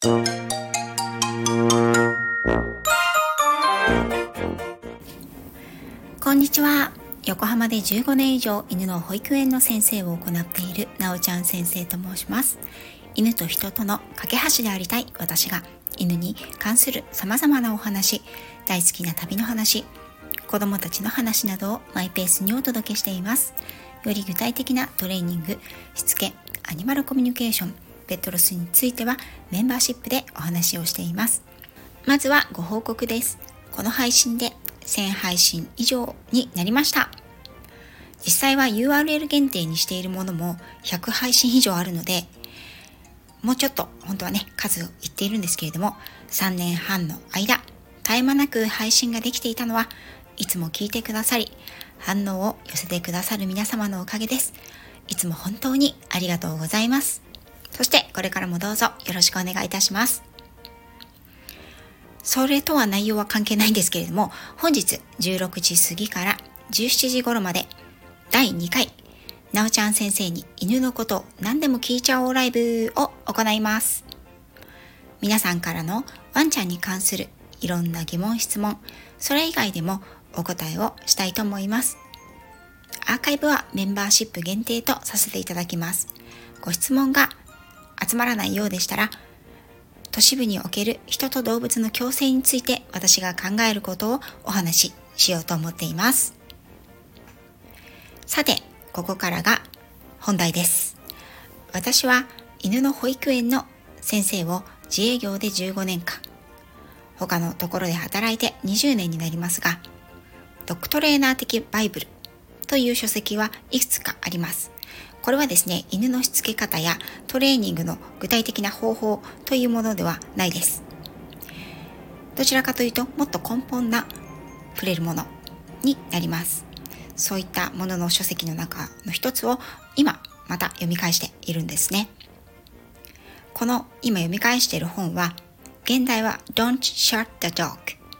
こんにちは。横浜で15年以上犬の保育園の先生を行っているなおちゃん先生と申します。犬と人との架け橋でありたい私が、犬に関する様々なお話、大好きな旅の話、子供たちの話などをマイペースにお届けしています。より具体的なトレーニング、しつけ、アニマルコミュニケーション、ペットロスについてはメンバーシップでお話をしています。まずはご報告です。この配信で1000配信以上になりました。実際は URL 限定にしているものも100配信以上あるので、もうちょっと本当はね、数を言っているんですけれども、3年半の間絶え間なく配信ができていたのは、いつも聞いてくださり反応を寄せてくださる皆様のおかげです。いつも本当にありがとうございます。そしてこれからもどうぞよろしくお願いいたします。それとは内容は関係ないんですけれども、本日16時過ぎから17時頃まで第2回なおちゃん先生に犬のことを何でも聞いちゃおうライブを行います。皆さんからのワンちゃんに関するいろんな疑問質問、それ以外でもお答えをしたいと思います。アーカイブはメンバーシップ限定とさせていただきます。ご質問が集まらないようでしたら、都市部における人と動物の共生について私が考えることをお話ししようと思っています。さて、ここからが本題です。私は犬の保育園の先生を自営業で15年間、他のところで働いて20年になりますが、ドッグトレーナー的バイブルという書籍はいくつかあります。これはですね、犬のしつけ方やトレーニングの具体的な方法というものではないです。どちらかというと、もっと根本な触れるものになります。そういったものの書籍の中の一つを今また読み返しているんですね。この今読み返している本は、現代は Don't Shut the Dog、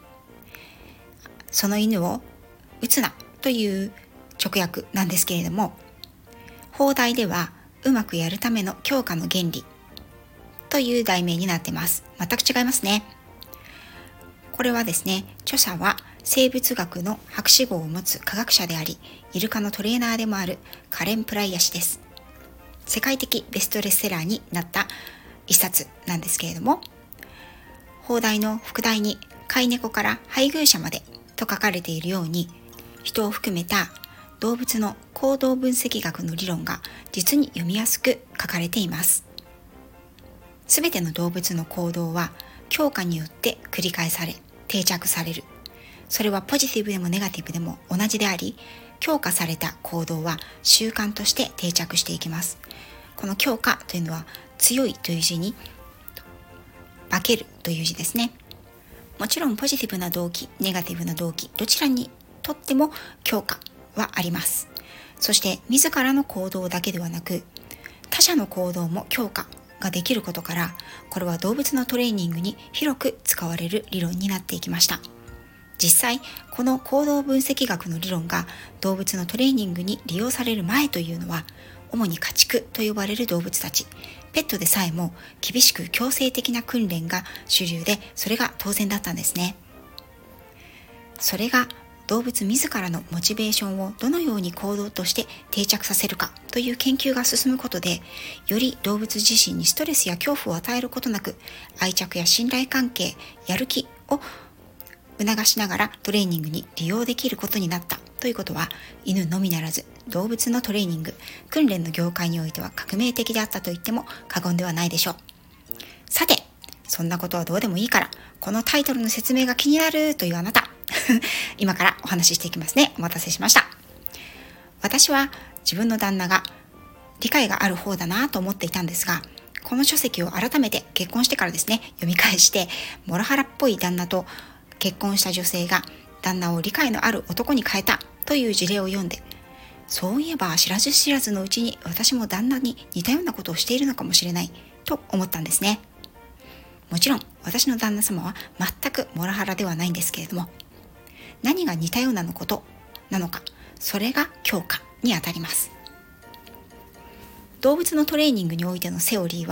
その犬を撃つなという直訳なんですけれども、放題ではうまくやるための強化の原理という題名になっています。全く違いますね。これはですね、著者は生物学の博士号を持つ科学者であり、イルカのトレーナーでもあるカレン・プライヤ氏です。世界的ベストセラーになった一冊なんですけれども、放題の副題に飼い猫から配偶者までと書かれているように、人を含めた動物の行動分析学の理論が実に読みやすく書かれています。すべての動物の行動は強化によって繰り返され定着される。それはポジティブでもネガティブでも同じであり、強化された行動は習慣として定着していきます。この強化というのは、強いという字に化けるという字ですね。もちろんポジティブな動機、ネガティブな動機、どちらにとっても強化はあります。そして自らの行動だけではなく、他者の行動も強化ができることから、これは動物のトレーニングに広く使われる理論になっていきました。実際、この行動分析学の理論が動物のトレーニングに利用される前というのは、主に家畜と呼ばれる動物たち、ペットでさえも厳しく強制的な訓練が主流で、それが当然だったんですね。それが動物自らのモチベーションをどのように行動として定着させるかという研究が進むことで、より動物自身にストレスや恐怖を与えることなく、愛着や信頼関係、やる気を促しながらトレーニングに利用できることになったということは、犬のみならず動物のトレーニング、訓練の業界においては革命的であったと言っても過言ではないでしょう。さて、そんなことはどうでもいいから、このタイトルの説明が気になるというあなた今からお話ししていきますね。お待たせしました。私は自分の旦那が理解がある方だなと思っていたんですが、この書籍を改めて結婚してからですね、読み返して、モラハラっぽい旦那と結婚した女性が旦那を理解のある男に変えたという事例を読んで、そういえば知らず知らずのうちに私も旦那に似たようなことをしているのかもしれないと思ったんですね。もちろん私の旦那様は全くモラハラではないんですけれども、何が似たようなことなのか、それが強化にあたります。動物のトレーニングにおいてのセオリーは、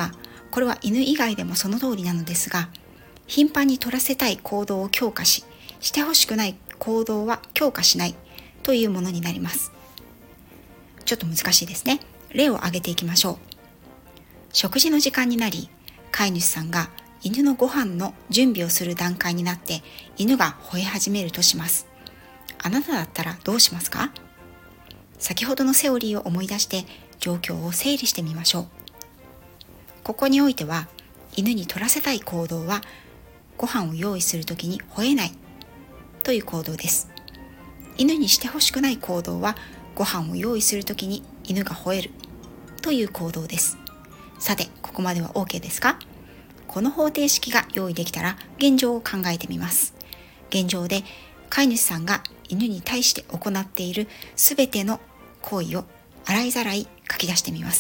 これは犬以外でもその通りなのですが、頻繁に取らせたい行動を強化し、してほしくない行動は強化しないというものになります。ちょっと難しいですね。例を挙げていきましょう。食事の時間になり、飼い主さんが犬のご飯の準備をする段階になって犬が吠え始めるとします。あなただったらどうしますか？先ほどのセオリーを思い出して状況を整理してみましょう。ここにおいては、犬に取らせたい行動はご飯を用意するときに吠えないという行動です。犬にしてほしくない行動はご飯を用意するときに犬が吠えるという行動です。さて、ここまでは OK ですか？この方程式が用意できたら現状を考えてみます。現状で飼い主さんが犬に対して行っているすべての行為を洗いざらい書き出してみます。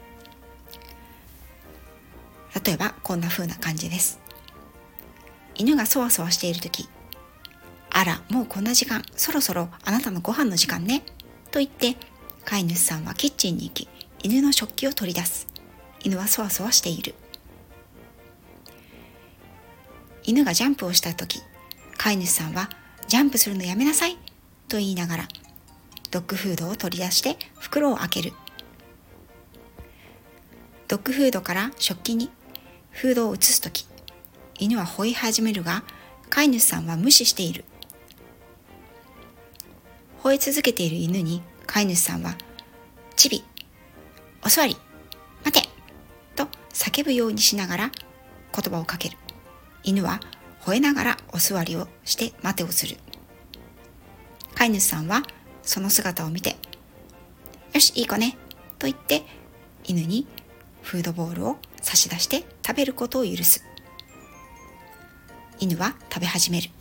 例えばこんな風な感じです。犬がそわそわしているとき、あら、もうこんな時間、そろそろあなたのご飯の時間ねと言って、飼い主さんはキッチンに行き、犬の食器を取り出す。犬はそわそわしている。犬がジャンプをしたとき、飼い主さんはジャンプするのやめなさいと言いながらドッグフードを取り出して袋を開ける。ドッグフードから食器にフードを移すとき、犬は吠え始めるが飼い主さんは無視している。吠え続けている犬に飼い主さんはチビ、お座り、待てと叫ぶようにしながら言葉をかける。犬は吠えながらお座りをして待てをする。飼い主さんはその姿を見て、よしいい子ねと言って犬にフードボールを差し出して食べることを許す。犬は食べ始める。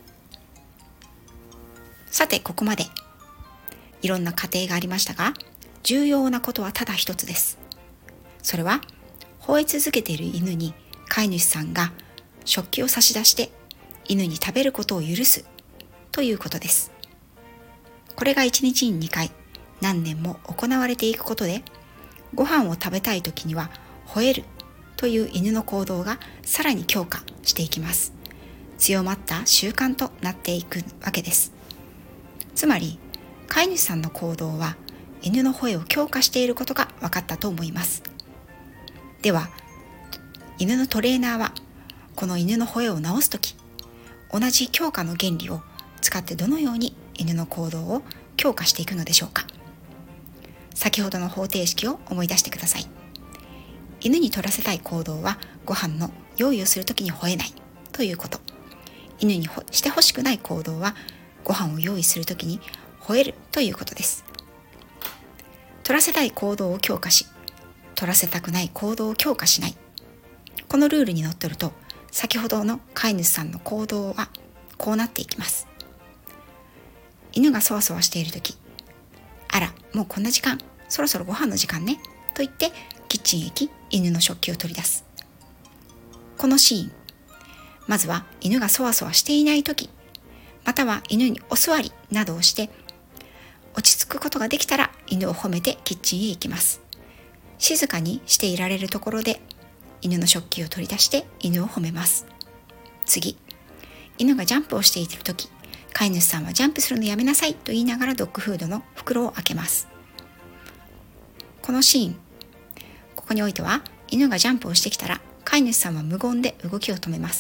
さて、ここまでいろんな過程がありましたが、重要なことはただ一つです。それは吠え続けている犬に飼い主さんが食器を差し出して犬に食べることを許すということです。これが1日に2回何年も行われていくことで、ご飯を食べたい時には吠えるという犬の行動がさらに強化していきます。強まった習慣となっていくわけです。つまり飼い主さんの行動は犬の吠えを強化していることが分かったと思います。では犬のトレーナーはこの犬の吠えを直すとき、同じ強化の原理を使ってどのように犬の行動を強化していくのでしょうか。先ほどの方程式を思い出してください。犬に取らせたい行動はご飯の用意をするときに吠えないということ。犬にしてほしくない行動はご飯を用意するときに吠えるということです。取らせたい行動を強化し、取らせたくない行動を強化しない。このルールにのっとると、先ほどの飼い主さんの行動はこうなっていきます。犬がそわそわしているとき、あら、もうこんな時間、そろそろご飯の時間ねと言ってキッチンへ行き、犬の食器を取り出す。このシーン、まずは犬がそわそわしていないとき、または犬にお座りなどをして落ち着くことができたら犬を褒めてキッチンへ行きます。静かにしていられるところで犬の食器を取り出して犬を褒めます。次、犬がジャンプをしているとき、飼い主さんはジャンプするのやめなさいと言いながらドッグフードの袋を開けます。このシーン、ここにおいては犬がジャンプをしてきたら飼い主さんは無言で動きを止めます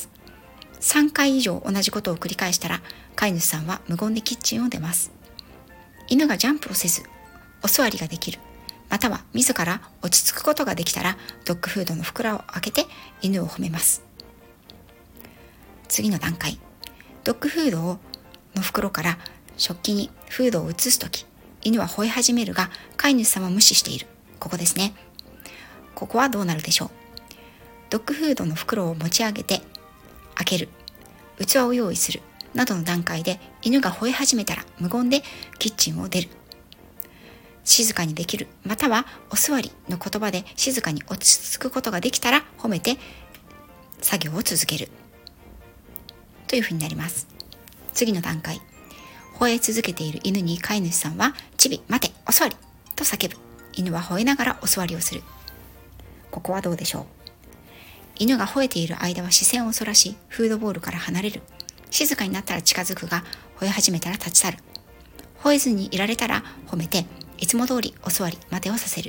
。3回以上同じことを繰り返したら飼い主さんは無言でキッチンを出ます。犬がジャンプをせずお座りができる、または自ら落ち着くことができたらドッグフードの袋を開けて犬を褒めます。次の段階、ドッグフードの袋から食器にフードを移すとき、犬は吠え始めるが飼い主さんは無視している。ここですね。ここはどうなるでしょう。ドッグフードの袋を持ち上げて開ける、器を用意するなどの段階で犬が吠え始めたら無言でキッチンを出る。静かにできる、またはお座りの言葉で静かに落ち着くことができたら褒めて作業を続けるというふうになります。次の段階、吠え続けている犬に飼い主さんはチビ、待て、お座りと叫ぶ。犬は吠えながらお座りをする。ここはどうでしょう。 犬が吠えている間は視線をそらし、フードボールから離れる。静かになったら近づくが、吠え始めたら立ち去る。吠えずにいられたら褒めて、いつも通りお座り待てをさせる。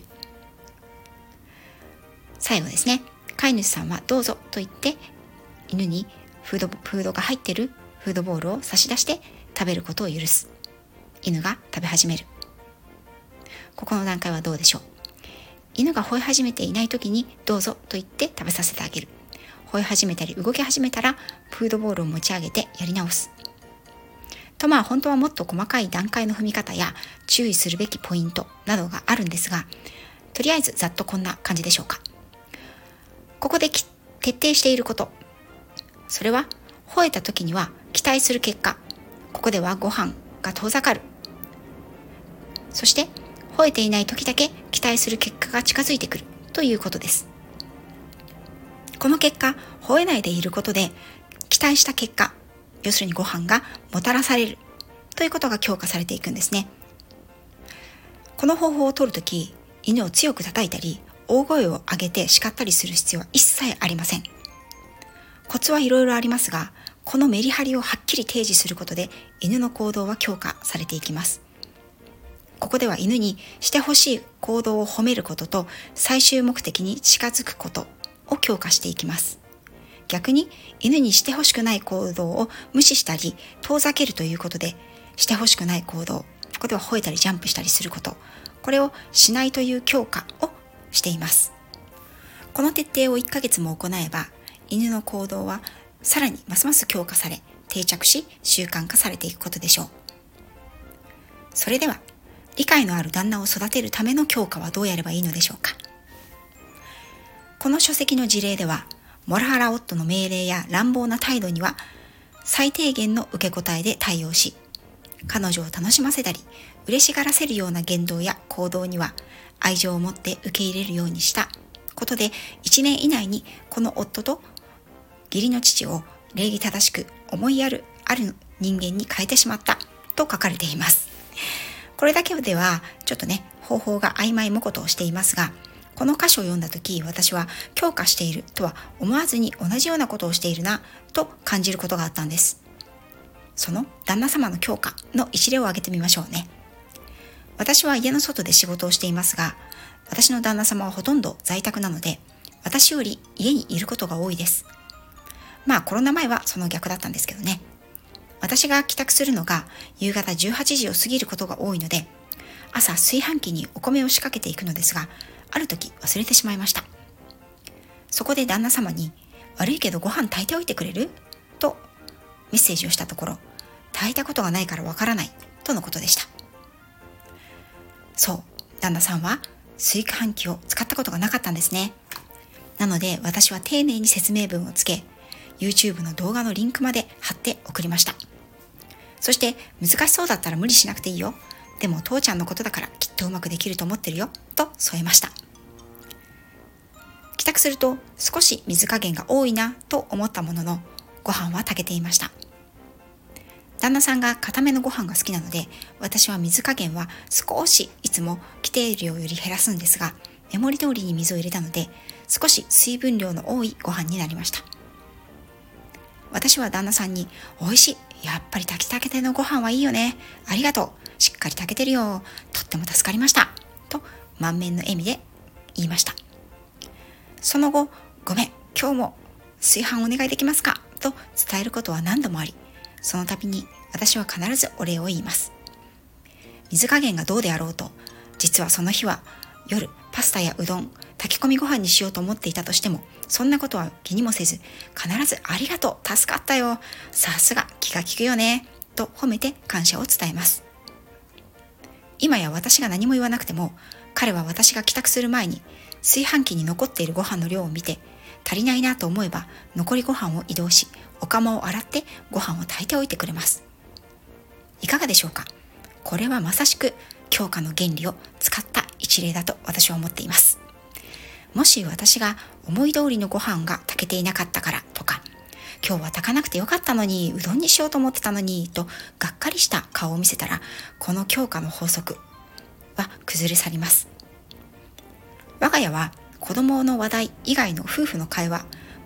最後ですね。飼い主さんはどうぞと言って犬にフードが入っているフードボールを差し出して食べることを許す。犬が食べ始める。ここの段階はどうでしょう。犬が吠え始めていない時にどうぞと言って食べさせてあげる。吠え始めたり動き始めたらフードボールを持ち上げてやり直す。と本当はもっと細かい段階の踏み方や注意するべきポイントなどがあるんですが、とりあえずざっとこんな感じでしょうか。ここで徹底していること、それは吠えた時には期待する結果、ここではご飯が遠ざかる。そして吠えていない時だけ期待する結果が近づいてくるということです。この結果、吠えないでいることで期待した結果、要するにご飯がもたらされるということが強化されていくんですね。この方法を取るとき、犬を強く叩いたり大声を上げて叱ったりする必要は一切ありません。コツはいろいろありますが、このメリハリをはっきり提示することで犬の行動は強化されていきます。ここでは犬にしてほしい行動を褒めることと最終目的に近づくことを強化していきます。逆に犬にしてほしくない行動を無視したり遠ざけるということで、してほしくない行動、ここでは吠えたりジャンプしたりすること、これをしないという強化をしています。この徹底を1ヶ月も行えば、犬の行動はさらにますます強化され定着し習慣化されていくことでしょう。それでは理解のある旦那を育てるための強化はどうやればいいのでしょうか。この書籍の事例では、モラハラ夫の命令や乱暴な態度には最低限の受け答えで対応し、彼女を楽しませたり嬉しがらせるような言動や行動には愛情を持って受け入れるようにしたことで、1年以内にこの夫と義理の父を礼儀正しく思いやるある人間に変えてしまったと書かれています。これだけではちょっと方法が曖昧もことをしていますが、この箇所を読んだ時、私は強化しているとは思わずに同じようなことをしているなと感じることがあったんです。その旦那様の強化の一例を挙げてみましょうね。私は家の外で仕事をしていますが、私の旦那様はほとんど在宅なので、私より家にいることが多いです。コロナ前はその逆だったんですけどね。私が帰宅するのが夕方18時を過ぎることが多いので、朝炊飯器にお米を仕掛けていくのですが、ある時忘れてしまいました。そこで旦那様に、悪いけどご飯炊いておいてくれる？とメッセージをしたところ、炊いたことがないからわからないとのことでした。そう、旦那さんは炊飯器を使ったことがなかったんですね。なので私は丁寧に説明文をつけ、YouTube の動画のリンクまで貼って送りました。そして、難しそうだったら無理しなくていいよ。でも父ちゃんのことだからきっとうまくできると思ってるよと添えました。帰宅すると少し水加減が多いなと思ったものの、ご飯は炊けていました。旦那さんが固めのご飯が好きなので、私は水加減は少しいつも規定量より減らすんですが、目盛り通りに水を入れたので少し水分量の多いご飯になりました。私は旦那さんに、美味しい、やっぱり炊きたてのご飯はいいよね、ありがとう、しっかり炊けてるよ、とっても助かりましたと満面の笑みで言いました。その後、ごめん、今日も炊飯お願いできますかと伝えることは何度もあり、その度に私は必ずお礼を言います。水加減がどうであろうと、実はその日は夜パスタやうどん、炊き込みご飯にしようと思っていたとしても、そんなことは気にもせず、必ずありがとう、助かったよ、さすが気が利くよねと褒めて感謝を伝えます。今や私が何も言わなくても、彼は私が帰宅する前に炊飯器に残っているご飯の量を見て、足りないなと思えば残りご飯を移動し、お釜を洗ってご飯を炊いておいてくれます。いかがでしょうか。これはまさしく強化の原理を使った一例だと私は思っています。もし私が思い通りのご飯が炊けていなかったからとか、今日は炊かなくてよかったのに、うどんにしようと思ってたのにとがっかりした顔を見せたら、この強化の法則は崩れ去ります。我が家は子供の話題以外の夫婦の会話、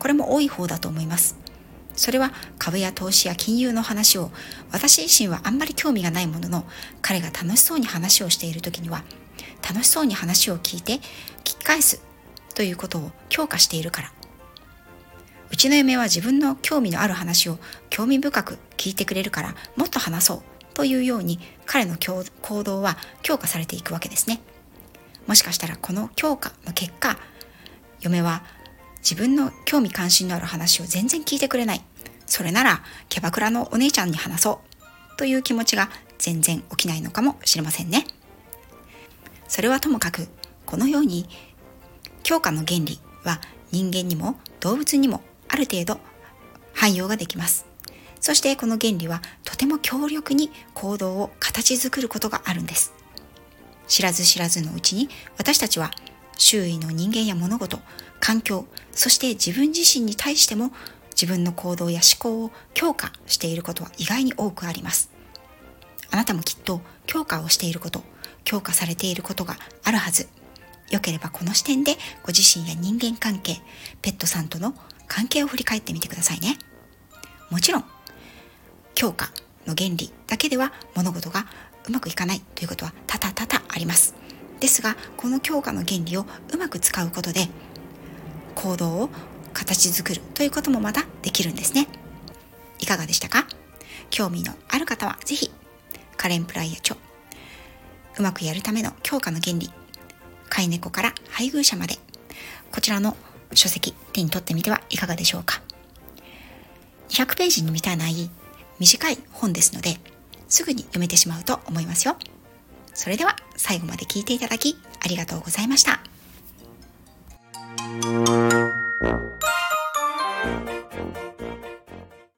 これも多い方だと思います。それは株や投資や金融の話を私自身はあんまり興味がないものの、彼が楽しそうに話をしている時には楽しそうに話を聞いて聞き返すということを強化しているから。うちの嫁は自分の興味のある話を興味深く聞いてくれるからもっと話そうというように、彼の行動は強化されていくわけですね。もしかしたらこの強化の結果、嫁は自分の興味関心のある話を全然聞いてくれない、それならキャバクラのお姉ちゃんに話そうという気持ちが全然起きないのかもしれませんね。それはともかく、このように強化の原理は人間にも動物にもある程度汎用ができます。そしてこの原理はとても強力に行動を形作ることがあるんです。知らず知らずのうちに私たちは周囲の人間や物事、環境、そして自分自身に対しても自分の行動や思考を強化していることは意外に多くあります。あなたもきっと強化をしていること、強化されていることがあるはず。よければこの視点でご自身や人間関係、ペットさんとの関係を振り返ってみてくださいね。もちろん強化の原理だけでは物事がうまくいかないということは多々あります。ですが、この強化の原理をうまく使うことで行動を形作るということもまたできるんですね。いかがでしたか？興味のある方はぜひカレン・プライヤ著うまくやるための強化の原理、飼い猫から配偶者まで、こちらの書籍手に取ってみてはいかがでしょうか。200ページに満たない短い本ですので、すぐに読めてしまうと思いますよ。それでは最後まで聞いていただきありがとうございました。